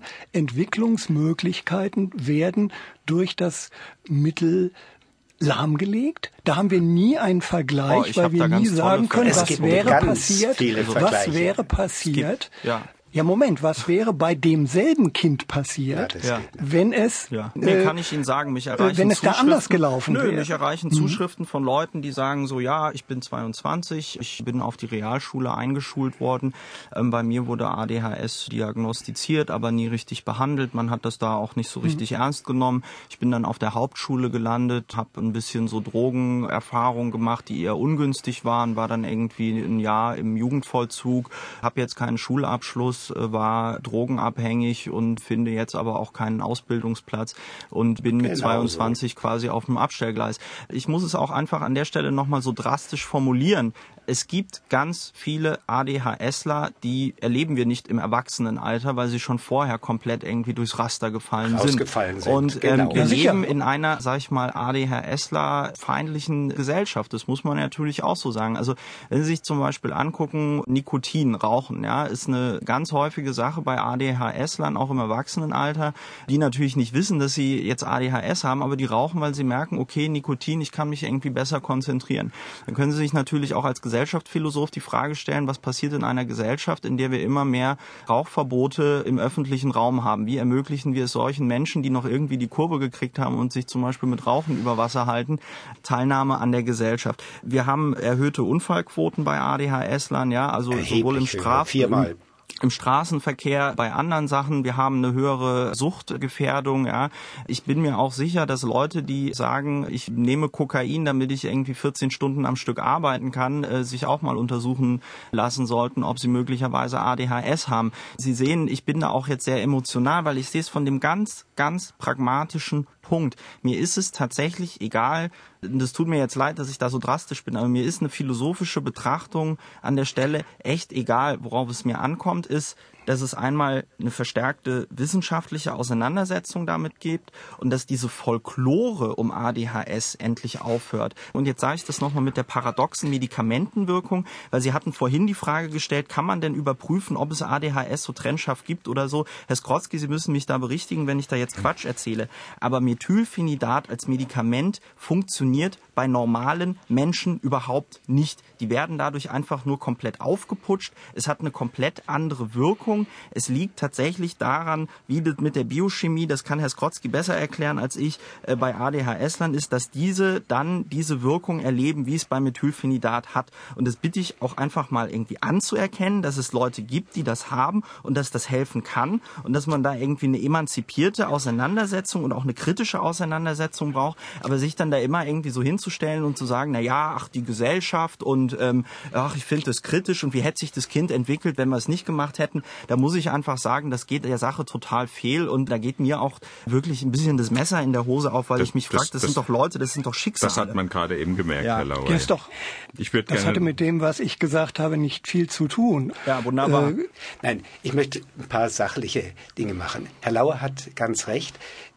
Entwicklungsmöglichkeiten werden durch das Mittel lahmgelegt? Da haben wir nie einen Vergleich, oh, weil wir nie sagen können, was wäre passiert, was wäre passiert. Gibt, ja. Ja, Moment, was wäre bei demselben Kind passiert, ja, wenn es... Ja. Nee, äh, kann ich Ihnen sagen, mich erreichen wenn es da anders gelaufen nö, wäre. Mich erreichen mhm. Zuschriften von Leuten, die sagen so, ja, ich bin zweiundzwanzig, ich bin auf die Realschule eingeschult worden, ähm, bei mir wurde A D H S diagnostiziert, aber nie richtig behandelt, man hat das da auch nicht so richtig mhm. ernst genommen. Ich bin dann auf der Hauptschule gelandet, habe ein bisschen so Drogenerfahrungen gemacht, die eher ungünstig waren, war dann irgendwie ein Jahr im Jugendvollzug, habe jetzt keinen Schulabschluss, war drogenabhängig und finde jetzt aber auch keinen Ausbildungsplatz und bin mit genau zweiundzwanzig so. quasi auf dem Abstellgleis. Ich muss es auch einfach an der Stelle nochmal so drastisch formulieren. Es gibt ganz viele ADHSler, die erleben wir nicht im Erwachsenenalter, weil sie schon vorher komplett irgendwie durchs Raster gefallen Rausgefallen sind. sind. Und genau. ähm, wir ja, leben in einer, sag ich mal, ADHSler-feindlichen Gesellschaft. Das muss man natürlich auch so sagen. Also wenn Sie sich zum Beispiel angucken, Nikotin, Rauchen, ja, ist eine ganz häufige Sache bei ADHSlern, auch im Erwachsenenalter, die natürlich nicht wissen, dass sie jetzt A D H S haben, aber die rauchen, weil sie merken, okay, Nikotin, ich kann mich irgendwie besser konzentrieren. Dann können Sie sich natürlich auch als Gesellschaftsphilosoph die Frage stellen, was passiert in einer Gesellschaft, in der wir immer mehr Rauchverbote im öffentlichen Raum haben? Wie ermöglichen wir es solchen Menschen, die noch irgendwie die Kurve gekriegt haben und sich zum Beispiel mit Rauchen über Wasser halten, Teilnahme an der Gesellschaft? Wir haben erhöhte Unfallquoten bei ADHSlern, ja, also erheblich sowohl im Straf- viermal. im Straßenverkehr, bei anderen Sachen. Wir haben eine höhere Suchtgefährdung. Ja. Ich bin mir auch sicher, dass Leute, die sagen, ich nehme Kokain, damit ich irgendwie vierzehn Stunden am Stück arbeiten kann, äh, sich auch mal untersuchen lassen sollten, ob sie möglicherweise A D H S haben. Sie sehen, ich bin da auch jetzt sehr emotional, weil ich sehe es von dem ganz, ganz pragmatischen Punkt. Mir ist es tatsächlich egal, das tut mir jetzt leid, dass ich da so drastisch bin, aber mir ist eine philosophische Betrachtung an der Stelle echt egal. Worauf es mir ankommt, ist, dass es einmal eine verstärkte wissenschaftliche Auseinandersetzung damit gibt und dass diese Folklore um A D H S endlich aufhört. Und jetzt sage ich das nochmal mit der paradoxen Medikamentenwirkung, weil Sie hatten vorhin die Frage gestellt, kann man denn überprüfen, ob es A D H S so trennscharf gibt oder so? Herr Skrotzki, Sie müssen mich da berichtigen, wenn ich da jetzt Quatsch erzähle. Aber Methylphenidat als Medikament funktioniert bei normalen Menschen überhaupt nicht. Die werden dadurch einfach nur komplett aufgeputscht. Es hat eine komplett andere Wirkung. Es liegt tatsächlich daran, wie das mit der Biochemie, das kann Herr Skrotzki besser erklären als ich, äh, bei ADHSlern ist, dass diese dann diese Wirkung erleben, wie es bei Methylphenidat hat. Und das bitte ich auch einfach mal irgendwie anzuerkennen, dass es Leute gibt, die das haben und dass das helfen kann und dass man da irgendwie eine emanzipierte Auseinandersetzung und auch eine kritische Auseinandersetzung braucht, aber sich dann da immer irgendwie so hinzustellen und zu sagen, na ja, ach, die Gesellschaft und ähm, ach, ich finde das kritisch und wie hätte sich das Kind entwickelt, wenn wir es nicht gemacht hätten, da muss ich einfach sagen, das geht der Sache total fehl und da geht mir auch wirklich ein bisschen das Messer in der Hose auf, weil das, ich mich das, frage, das, das sind doch Leute, das sind doch Schicksale. Das hat man gerade eben gemerkt, ja. Herr Lauer. Das, doch, ich würd das gerne hatte mit dem, was ich gesagt habe, nicht viel zu tun. Ja, wunderbar. Äh, Nein, ich möchte ein paar sachliche Dinge machen. Herr Lauer hat ganz recht.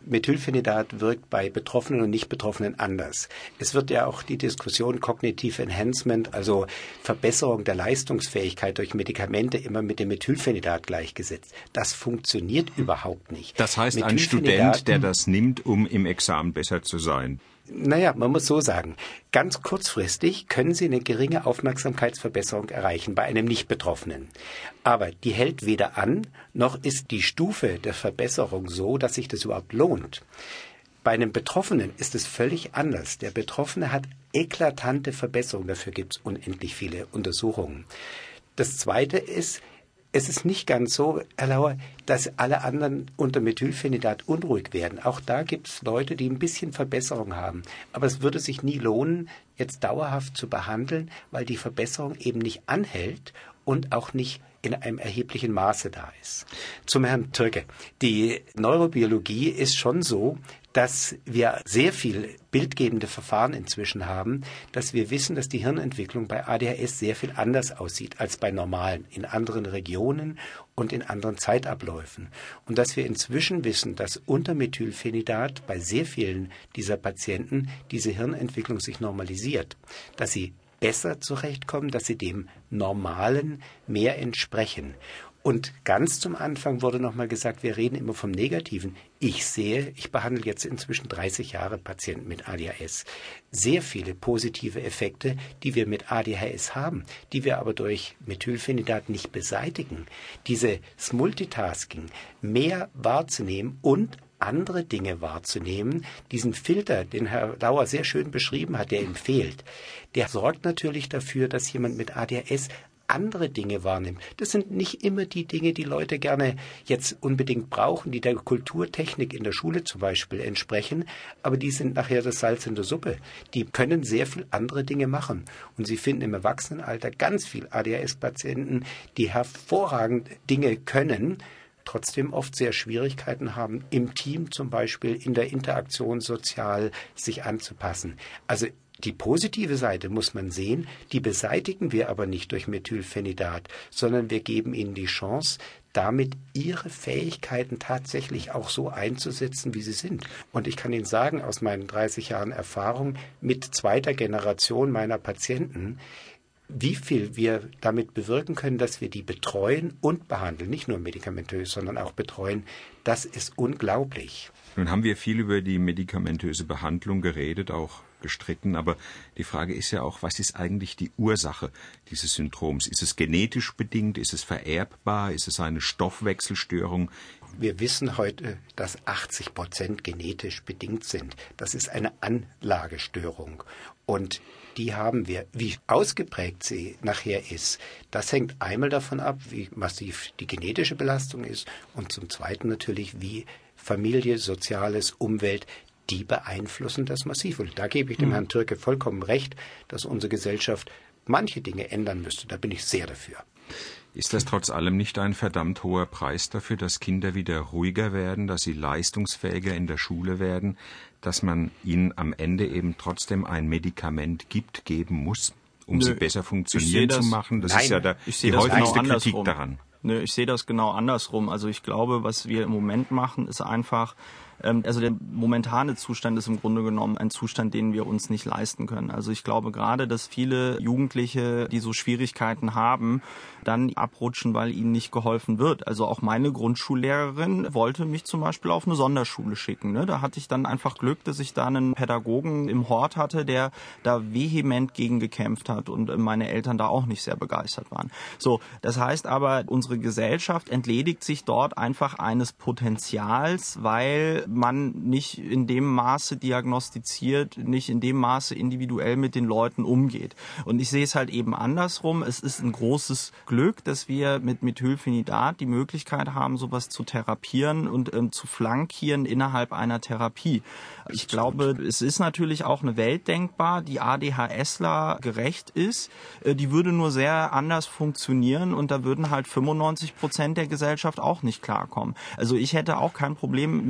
Methylphenidat wirkt bei Betroffenen und Nicht-Betroffenen anders. Es wird ja auch die Diskussion Cognitive Enhancement, also Verbesserung der Leistungsfähigkeit durch Medikamente, immer mit dem Methylphenidat gleichgesetzt. Das funktioniert überhaupt nicht. Das heißt, ein Student, der das nimmt, um im Examen besser zu sein. Naja, man muss so sagen, ganz kurzfristig können Sie eine geringe Aufmerksamkeitsverbesserung erreichen bei einem Nicht-Betroffenen. Aber die hält weder an, noch ist die Stufe der Verbesserung so, dass sich das überhaupt lohnt. Bei einem Betroffenen ist es völlig anders. Der Betroffene hat eklatante Verbesserungen, dafür gibt es unendlich viele Untersuchungen. Das Zweite ist, es ist nicht ganz so, Herr Lauer, dass alle anderen unter Methylphenidat unruhig werden. Auch da gibt es Leute, die ein bisschen Verbesserung haben. Aber es würde sich nie lohnen, jetzt dauerhaft zu behandeln, weil die Verbesserung eben nicht anhält und auch nicht in einem erheblichen Maße da ist. Zum Herrn Türke. Die Neurobiologie ist schon so, dass wir sehr viel bildgebende Verfahren inzwischen haben, dass wir wissen, dass die Hirnentwicklung bei A D H S sehr viel anders aussieht als bei normalen, in anderen Regionen und in anderen Zeitabläufen. Und dass wir inzwischen wissen, dass unter Methylphenidat bei sehr vielen dieser Patienten diese Hirnentwicklung sich normalisiert, dass sie besser zurechtkommen, dass sie dem Normalen mehr entsprechen. Und ganz zum Anfang wurde nochmal gesagt, wir reden immer vom Negativen. Ich sehe, ich behandle jetzt inzwischen dreißig Jahre Patienten mit A D H S. Sehr viele positive Effekte, die wir mit A D H S haben, die wir aber durch Methylphenidat nicht beseitigen. Dieses Multitasking, mehr wahrzunehmen und andere Dinge wahrzunehmen, diesen Filter, den Herr Lauer sehr schön beschrieben hat, der ihm fehlt, der sorgt natürlich dafür, dass jemand mit A D H S andere Dinge wahrnimmt. Das sind nicht immer die Dinge, die Leute gerne jetzt unbedingt brauchen, die der Kulturtechnik in der Schule zum Beispiel entsprechen, aber die sind nachher das Salz in der Suppe. Die können sehr viel andere Dinge machen. Und Sie finden im Erwachsenenalter ganz viel A D H S-Patienten, die hervorragend Dinge können, trotzdem oft sehr Schwierigkeiten haben, im Team zum Beispiel, in der Interaktion sozial sich anzupassen. Also die positive Seite muss man sehen, die beseitigen wir aber nicht durch Methylphenidat, sondern wir geben ihnen die Chance, damit ihre Fähigkeiten tatsächlich auch so einzusetzen, wie sie sind. Und ich kann Ihnen sagen, aus meinen dreißig Jahren Erfahrung mit zweiter Generation meiner Patienten, wie viel wir damit bewirken können, dass wir die betreuen und behandeln, nicht nur medikamentös, sondern auch betreuen, das ist unglaublich. Nun haben wir viel über die medikamentöse Behandlung geredet, auch gestritten, aber die Frage ist ja auch, was ist eigentlich die Ursache dieses Syndroms? Ist es genetisch bedingt? Ist es vererbbar? Ist es eine Stoffwechselstörung? Wir wissen heute, dass achtzig Prozent genetisch bedingt sind. Das ist eine Anlagestörung. Und die haben wir. Wie ausgeprägt sie nachher ist, das hängt einmal davon ab, wie massiv die genetische Belastung ist und zum Zweiten natürlich, wie Familie, Soziales, Umwelt, die beeinflussen das massiv. Und da gebe ich dem mhm. Herrn Türke vollkommen recht, dass unsere Gesellschaft manche Dinge ändern müsste. Da bin ich sehr dafür. Ist das trotz allem nicht ein verdammt hoher Preis dafür, dass Kinder wieder ruhiger werden, dass sie leistungsfähiger in der Schule werden, dass man ihnen am Ende eben trotzdem ein Medikament gibt, geben muss, um Nö, sie besser funktionieren zu machen? Das Nein, ist ja der, die das häufigste genau Kritik daran. Nö, ich sehe das genau andersrum. Also ich glaube, was wir im Moment machen, ist einfach, also der momentane Zustand ist im Grunde genommen ein Zustand, den wir uns nicht leisten können. Also ich glaube gerade, dass viele Jugendliche, die so Schwierigkeiten haben, dann abrutschen, weil ihnen nicht geholfen wird. Also auch meine Grundschullehrerin wollte mich zum Beispiel auf eine Sonderschule schicken. Ne? Da hatte ich dann einfach Glück, dass ich da einen Pädagogen im Hort hatte, der da vehement gegen gekämpft hat und meine Eltern da auch nicht sehr begeistert waren. So, das heißt aber, unsere Gesellschaft entledigt sich dort einfach eines Potenzials, weil man nicht in dem Maße diagnostiziert, nicht in dem Maße individuell mit den Leuten umgeht. Und ich sehe es halt eben andersrum. Es ist ein großes Glück, dass wir mit Methylphenidat die Möglichkeit haben, sowas zu therapieren und ähm, zu flankieren innerhalb einer Therapie. Ich glaube, es ist natürlich auch eine Welt denkbar, die ADHSler gerecht ist. Äh, die würde nur sehr anders funktionieren und da würden halt fünfundneunzig Prozent der Gesellschaft auch nicht klarkommen. Also ich hätte auch kein Problem mit zum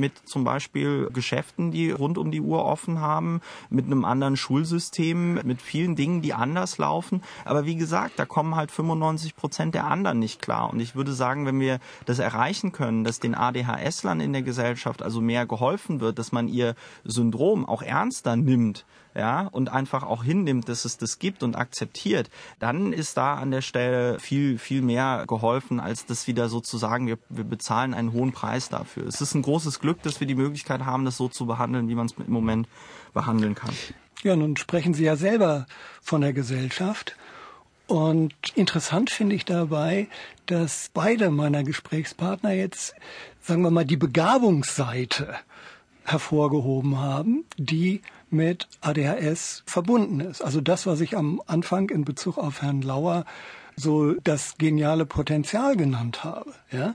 Beispiel Geschäften, die rund um die Uhr offen haben, mit einem anderen Schulsystem, mit vielen Dingen, die anders laufen. Aber wie gesagt, da kommen halt fünfundneunzig Prozent der anderen nicht klar. Und ich würde sagen, wenn wir das erreichen können, dass den A D H S-Lern in der Gesellschaft also mehr geholfen wird, dass man ihr Syndrom auch ernster nimmt, ja, und einfach auch hinnimmt, dass es das gibt und akzeptiert, dann ist da an der Stelle viel, viel mehr geholfen, als das wieder sozusagen, wir, wir bezahlen einen hohen Preis dafür. Es ist ein großes Glück, dass wir die Möglichkeit haben, das so zu behandeln, wie man es im Moment behandeln kann. Ja, nun sprechen Sie ja selber von der Gesellschaft. Und interessant finde ich dabei, dass beide meiner Gesprächspartner jetzt, sagen wir mal, die Begabungsseite hervorgehoben haben, die mit A D H S verbunden ist. Also das, was ich am Anfang in Bezug auf Herrn Lauer so das geniale Potenzial genannt habe. Ja?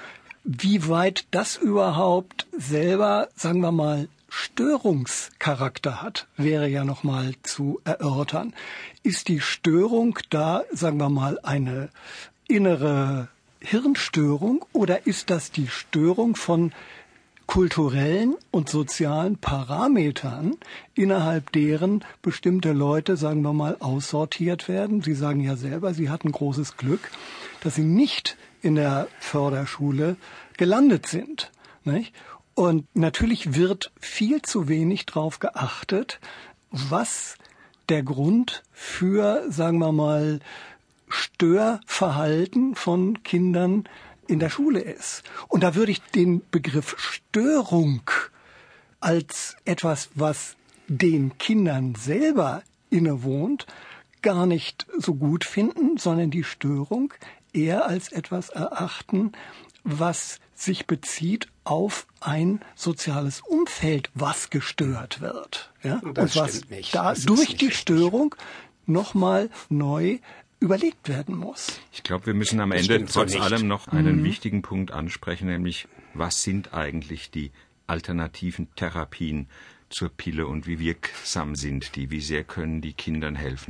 Wie weit das überhaupt selber, sagen wir mal, Störungscharakter hat, wäre ja nochmal zu erörtern. Ist die Störung da, sagen wir mal, eine innere Hirnstörung oder ist das die Störung von kulturellen und sozialen Parametern, innerhalb deren bestimmte Leute, sagen wir mal, aussortiert werden? Sie sagen ja selber, Sie hatten großes Glück, dass Sie nicht in der Förderschule gelandet sind, nicht? Und natürlich wird viel zu wenig darauf geachtet, was der Grund für, sagen wir mal, Störverhalten von Kindern in der Schule ist. Und da würde ich den Begriff Störung als etwas, was den Kindern selber innewohnt, gar nicht so gut finden, sondern die Störung eher als etwas erachten, was sich bezieht auf ein soziales Umfeld, was gestört wird. Ja? Und, das Und was stimmt nicht. da das durch die Störung nochmal neu überlegt werden muss. Ich glaube, wir müssen am Das Ende stimmt so trotz nicht. allem noch einen Mhm. wichtigen Punkt ansprechen, nämlich was sind eigentlich die alternativen Therapien zur Pille und wie wirksam sind die? Wie sehr können die Kindern helfen?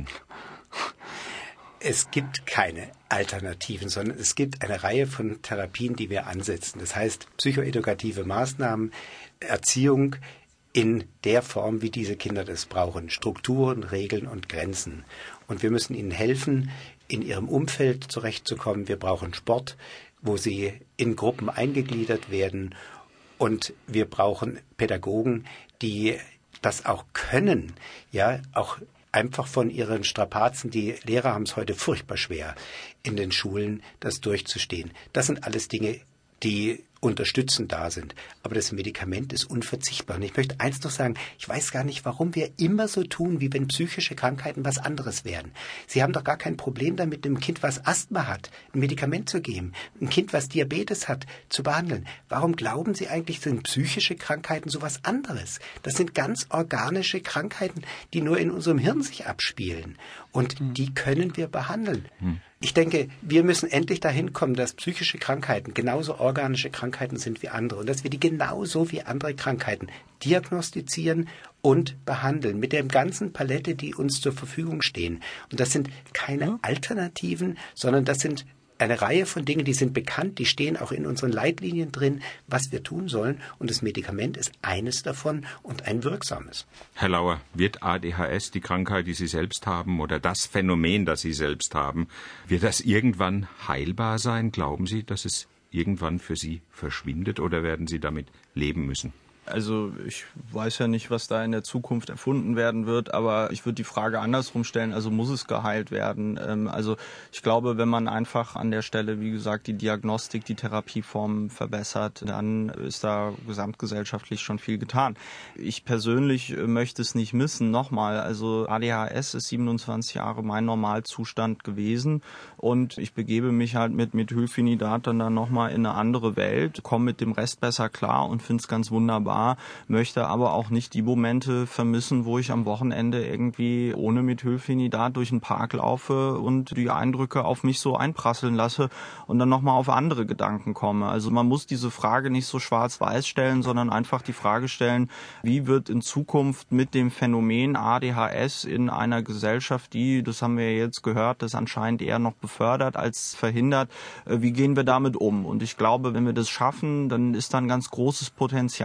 Es gibt keine Alternativen, sondern es gibt eine Reihe von Therapien, die wir ansetzen. Das heißt, psychoedukative Maßnahmen, Erziehung in der Form, wie diese Kinder das brauchen. Strukturen, Regeln und Grenzen. Und wir müssen ihnen helfen, in ihrem Umfeld zurechtzukommen. Wir brauchen Sport, wo sie in Gruppen eingegliedert werden. Und wir brauchen Pädagogen, die das auch können, ja, auch einfach von ihren Strapazen, die Lehrer haben es heute furchtbar schwer, in den Schulen das durchzustehen. Das sind alles Dinge, die unterstützend da sind. Aber das Medikament ist unverzichtbar. Und ich möchte eins noch sagen, ich weiß gar nicht, warum wir immer so tun, wie wenn psychische Krankheiten was anderes wären. Sie haben doch gar kein Problem damit, einem Kind, was Asthma hat, ein Medikament zu geben, ein Kind, was Diabetes hat, zu behandeln. Warum glauben Sie eigentlich, sind psychische Krankheiten so was anderes? Das sind ganz organische Krankheiten, die nur in unserem Hirn sich abspielen. Und hm. die können wir behandeln. Hm. Ich denke, wir müssen endlich dahin kommen, dass psychische Krankheiten genauso organische Krankheiten sind wie andere und dass wir die genauso wie andere Krankheiten diagnostizieren und behandeln mit der ganzen Palette, die uns zur Verfügung stehen. Und das sind keine Alternativen, sondern das sind eine Reihe von Dingen, die sind bekannt, die stehen auch in unseren Leitlinien drin, was wir tun sollen. Und das Medikament ist eines davon und ein wirksames. Herr Lauer, wird A D H S, die Krankheit, die Sie selbst haben, oder das Phänomen, das Sie selbst haben, wird das irgendwann heilbar sein? Glauben Sie, dass es irgendwann für Sie verschwindet oder werden Sie damit leben müssen? Also ich weiß ja nicht, was da in der Zukunft erfunden werden wird, aber ich würde die Frage andersrum stellen, also muss es geheilt werden? Ähm, also ich glaube, wenn man einfach an der Stelle, wie gesagt, die Diagnostik, die Therapieformen verbessert, dann ist da gesamtgesellschaftlich schon viel getan. Ich persönlich möchte es nicht missen, nochmal, also A D H S ist siebenundzwanzig Jahre mein Normalzustand gewesen und ich begebe mich halt mit Methylphenidat dann, dann nochmal in eine andere Welt, komme mit dem Rest besser klar und finde es ganz wunderbar. Möchte aber auch nicht die Momente vermissen, wo ich am Wochenende irgendwie ohne Methylphenidat durch den Park laufe und die Eindrücke auf mich so einprasseln lasse und dann nochmal auf andere Gedanken komme. Also man muss diese Frage nicht so schwarz-weiß stellen, sondern einfach die Frage stellen, wie wird in Zukunft mit dem Phänomen A D H S in einer Gesellschaft, die, das haben wir jetzt gehört, das anscheinend eher noch befördert als verhindert, wie gehen wir damit um? Und ich glaube, wenn wir das schaffen, dann ist da ein ganz großes Potenzial an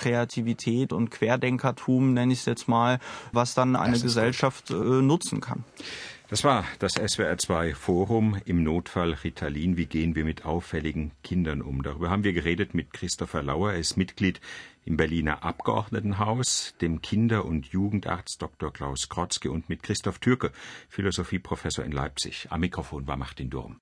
Kreativität und Querdenkertum, nenne ich es jetzt mal, was dann eine Gesellschaft äh, nutzen kann. Das war das S W R zwei Forum im Notfall Ritalin. Wie gehen wir mit auffälligen Kindern um? Darüber haben wir geredet mit Christopher Lauer. Er ist Mitglied im Berliner Abgeordnetenhaus, dem Kinder- und Jugendarzt Doktor Klaus Krotzke und mit Christoph Türke, Philosophieprofessor in Leipzig. Am Mikrofon war Martin Durm.